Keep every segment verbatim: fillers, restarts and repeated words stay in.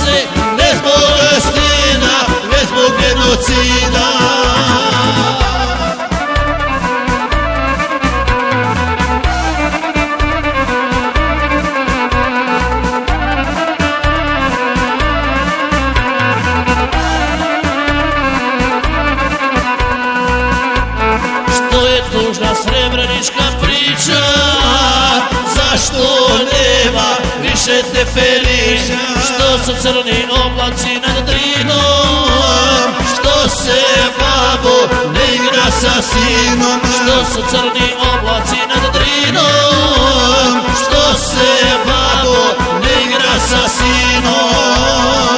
čase, ne zbog stida, ne zbog genocida. Što je tužna srebrenička priča, zašto nema više tepelića? Što su crni oblaci nad Drinom, što se babo ne igra sa sinom? Što su crni oblaci nad Drinom, što se babo ne igra sa sinom?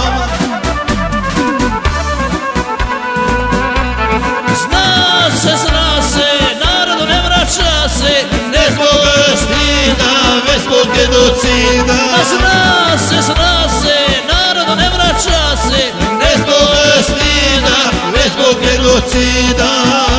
Zna se, zna se, narodu ne vraća se, ne zbog stida, već zbog genocida. Zna se, zna se, narodu ne vraća se, ne zbog stida, već zbog genocida.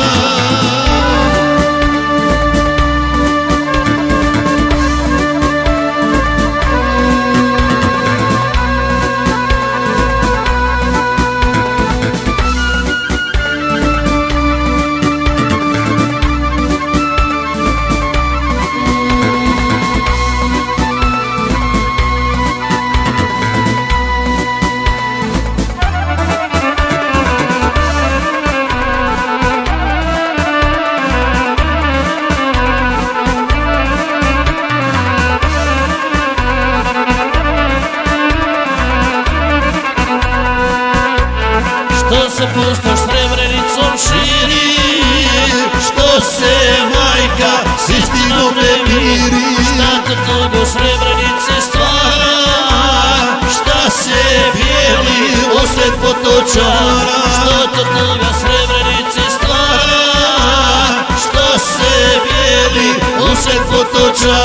Što se pustoš Srebrenicom širi, što se majka s istinom ne miri? Šta to tugu Srebrenice stvara, šta se bijeli usred potočara? Što to tuga Srebrenice stvara, što se bijeli usred potočara?